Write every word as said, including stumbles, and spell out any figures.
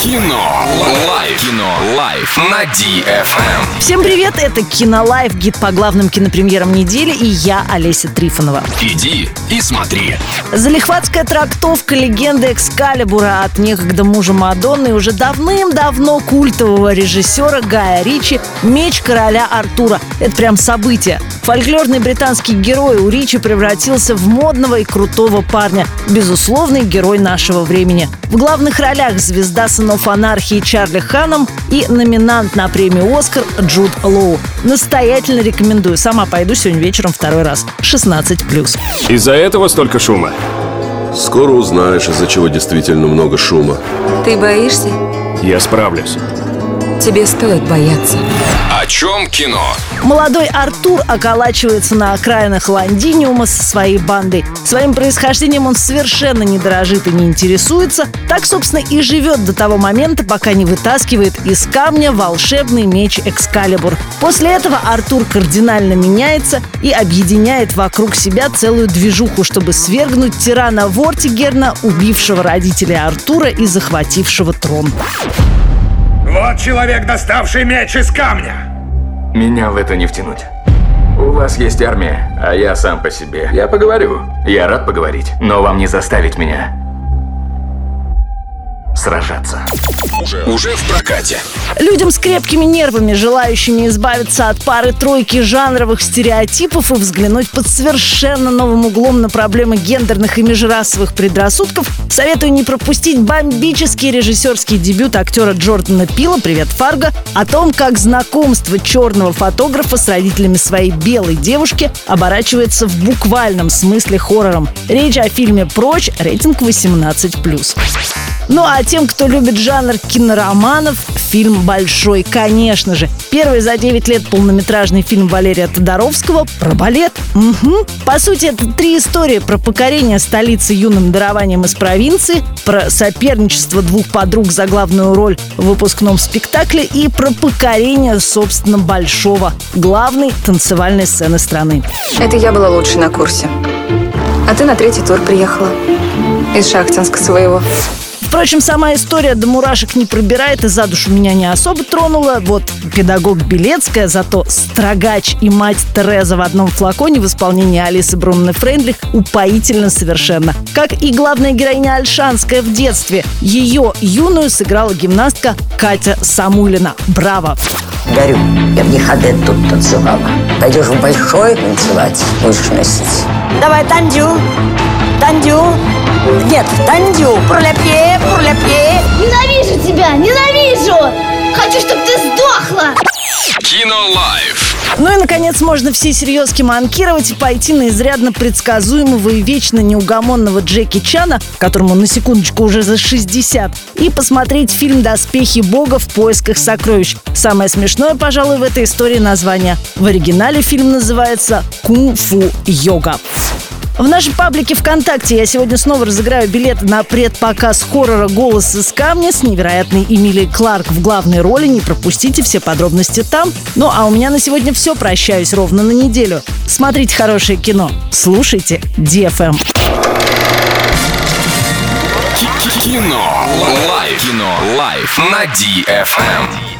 Кино. Лайф. Кино. Лайф на ди эф эм. Всем привет, это Кинолайф, гид по главным кинопремьерам недели, и я, Олеся Трифонова. Иди и смотри. Залихватская трактовка легенды Экскалибура от некогда мужа Мадонны и уже давным-давно культового режиссера Гая Ричи «Меч короля Артура». Это прям событие. Фольклорный британский герой у Ричи превратился в модного и крутого парня. Безусловный герой нашего времени. В главных ролях звезда «Сынов анархии» Чарли Ханнам и номинант на премию «Оскар» Джуд Лоу. Настоятельно рекомендую. Сама пойду сегодня вечером второй раз. шестнадцать плюс. Из-за этого столько шума? Скоро узнаешь, из-за чего действительно много шума. Ты боишься? Я справлюсь. Тебе стоит бояться. О чем кино? Молодой Артур околачивается на окраинах Лондиниума со своей бандой. Своим происхождением он совершенно не дорожит и не интересуется. Так, собственно, и живет до того момента, пока не вытаскивает из камня волшебный меч Экскалибур. После этого Артур кардинально меняется и объединяет вокруг себя целую движуху, чтобы свергнуть тирана Вортигерна, убившего родителей Артура и захватившего трон. Вот человек, доставший меч из камня. Меня в это не втянуть. У вас есть армия, а я сам по себе. Я поговорю. Я рад поговорить, но вам не заставить меня сражаться. Уже, уже в прокате. Людям с крепкими нервами, желающими избавиться от пары-тройки жанровых стереотипов и взглянуть под совершенно новым углом на проблемы гендерных и межрасовых предрассудков, советую не пропустить бомбический режиссерский дебют актера Джордана Пила «Привет, Фарго» о том, как знакомство черного фотографа с родителями своей белой девушки оборачивается в буквальном смысле хоррором. Речь о фильме «Прочь», рейтинг восемнадцать плюс. Ну а тем, кто любит жанр кинороманов, фильм «Большой», конечно же. Первый за девять лет полнометражный фильм Валерия Тодоровского про балет. Угу. По сути, это три истории про покорение столицы юным дарованием из провинции, про соперничество двух подруг за главную роль в выпускном спектакле и про покорение, собственно, Большого, главной танцевальной сцены страны. Это я была лучшей на курсе. А ты на третий тур приехала. Из Шахтинска своего. Впрочем, сама история до мурашек не пробирает и за душу меня не особо тронула. Вот педагог Белецкая, зато строгач и мать Тереза в одном флаконе в исполнении Алисы Брунны Фрейндлих упоительно совершенно. Как и главная героиня Ольшанская в детстве. Ее юную сыграла гимнастка Катя Самулина. Браво! Горю, я в Ехаде тут танцевала. Пойдешь в Большой танцевать, будешь носить. Давай, тандю, тандю. Нет, тандю, пурляпье, пурляпье. Ненавижу тебя, ненавижу! Хочу, чтобы ты сдохла! Кинолайф. Ну и, наконец, можно все серьезки манкировать и пойти на изрядно предсказуемого и вечно неугомонного Джеки Чана, которому, на секундочку, уже за шестьдесят, и посмотреть фильм «Доспехи Бога в поисках сокровищ». Самое смешное, пожалуй, в этой истории название. В оригинале фильм называется «Кунг-фу йога». В нашем паблике ВКонтакте я сегодня снова разыграю билеты на предпоказ хоррора «Голос из камня» с невероятной Эмилией Кларк в главной роли. Не пропустите, все подробности там. Ну а у меня на сегодня все. Прощаюсь ровно на неделю. Смотрите хорошее кино. Слушайте ди эф эм. Кино. Лайф. Кино. Лайф на ди эф эм.